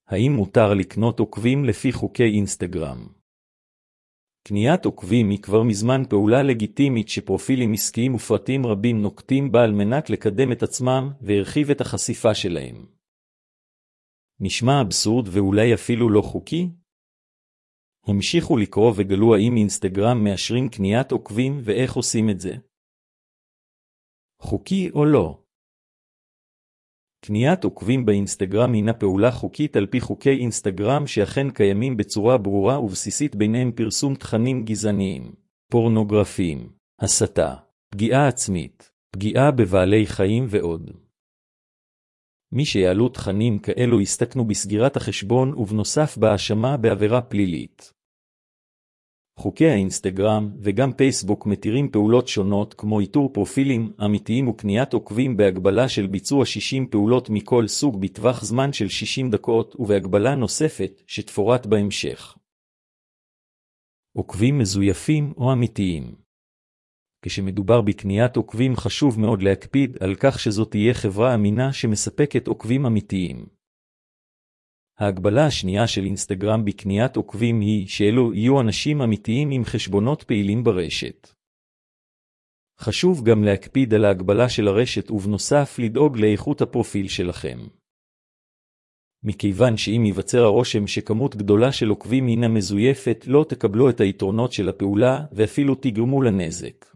האם מותר לקנות עוקבים לפי חוקי אינסטגרם? קניית עוקבים היא כבר מזמן פעולה לגיטימית שפרופילים עסקיים ופרטים רבים נוקטים בה על מנת לקדם את עצמם והרחיב את החשיפה שלהם. נשמע אבסורד ואולי אפילו לא חוקי? המשיכו לקרוא וגלו האם אינסטגרם מאשרים קניית עוקבים ואיך עושים את זה. חוקי או לא? קניית עוקבים באינסטגרם הינה פעולה חוקית על פי חוקי אינסטגרם שאכן קיימים בצורה ברורה ובסיסית, ביניהם פרסום תכנים גזעניים, פורנוגרפיים, הסתה, פגיעה עצמית, פגיעה בבעלי חיים ועוד. מי שיעלו תכנים כאלו יסתכנו בסגירת החשבון ובנוסף בהאשמה בעבירה פלילית. חוקי האינסטגרם וגם פייסבוק מתירים פעולות שונות כמו איתור פרופילים אמיתיים וקניית עוקבים בהגבלה של ביצוע 60 פעולות מכל סוג בטווח זמן של 60 דקות ובהגבלה נוספת שתפורט בהמשך. עוקבים מזויפים או אמיתיים. כשמדובר בקניית עוקבים חשוב מאוד להקפיד על כך שזאת תהיה חברה אמינה שמספקת עוקבים אמיתיים. ההגבלה השנייה של אינסטגרם בקניית עוקבים היא שאלו יהיו אנשים אמיתיים עם חשבונות פעילים ברשת. חשוב גם להקפיד על ההגבלה של הרשת ובנוסף לדאוג לאיכות הפרופיל שלכם. מכיוון שאם ייווצר הרושם שכמות גדולה של עוקבים הינה מזויפת, לא תקבלו את היתרונות של הפעולה ואפילו תגרמו לנזק.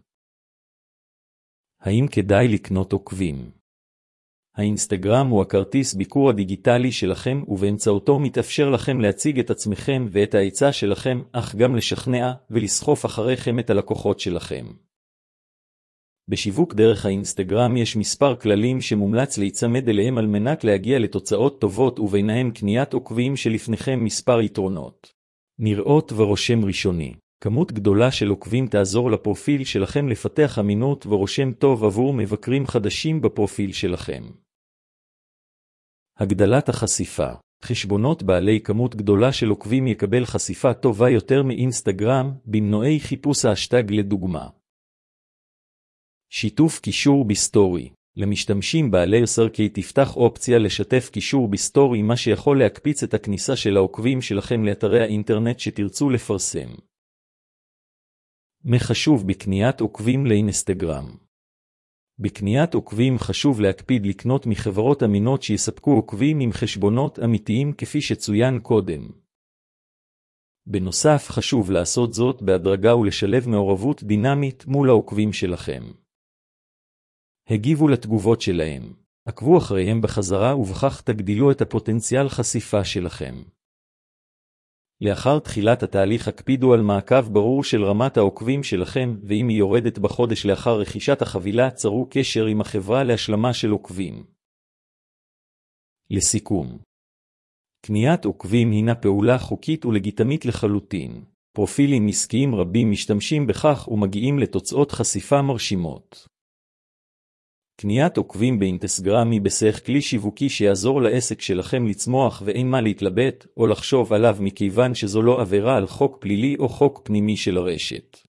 האם כדאי לקנות עוקבים? האינסטגרם הוא הכרטיס ביקור הדיגיטלי שלכם ובאמצעותו מתאפשר לכם להציג את עצמכם ואת ההיצע שלכם, אך גם לשכנע ולסחוף אחריכם את הלקוחות שלכם. בשיווק דרך האינסטגרם יש מספר כללים שמומלץ להיצמד אליהם על מנת להגיע לתוצאות טובות וביניהם קניית עוקבים שלפניכם מספר יתרונות. נראות ורושם ראשוני. כמות גדולה של עוקבים תעזור לפרופיל שלכם לפתח אמינות ורושם טוב עבור מבקרים חדשים בפרופיל שלכם. הגדלת החשיפה. חשבונות בעלי כמות גדולה של עוקבים יקבל חשיפה טובה יותר מאינסטגרם במנועי חיפוש האשטג לדוגמה. שיתוף קישור בסטורי. למשתמשים בעלי סרקי תפתח אופציה לשתף קישור בסטורי, מה שיכול להקפיץ את הכניסה של העוקבים שלכם לאתרי האינטרנט שתרצו לפרסם. מה חשוב בקניית עוקבים לאינסטגרם? בקניית עוקבים חשוב להקפיד לקנות מחברות אמינות שיספקו עוקבים עם חשבונות אמיתיים כפי שצוין קודם. בנוסף חשוב לעשות זאת בהדרגה ולשלב מעורבות דינמית מול העוקבים שלכם. הגיבו לתגובות שלהם, עקבו אחריהם בחזרה ובכך תגדילו את הפוטנציאל חשיפה שלכם. לאחר תחילת התהליך הקפידו על מעקב ברור של רמת העוקבים שלכם, ואם היא יורדת בחודש לאחר רכישת החבילה צרו קשר עם החברה להשלמה של עוקבים. לסיכום, קניית עוקבים הינה פעולה חוקית ולגיטימית לחלוטין. פרופילים עסקיים רבים משתמשים בכך ומגיעים לתוצאות חשיפה מרשימות. קניית עוקבים באינסטגרם היא בסך כלי שיווקי שיעזור לעסק שלכם לצמוח ואין מה להתלבט או לחשוב עליו מכיוון שזו לא עבירה על חוק פלילי או חוק פנימי של הרשת.